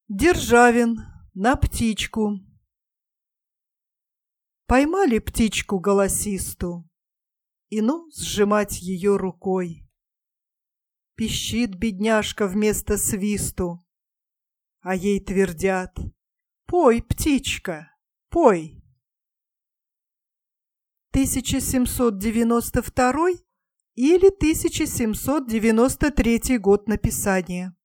Державин на птичку. Поймали птичку голосисту, и ну сжимать ее рукой. Пищит бедняжка вместо свисту, а ей твердят: «Пой, птичка, пой». 1792 или 1793 год написания.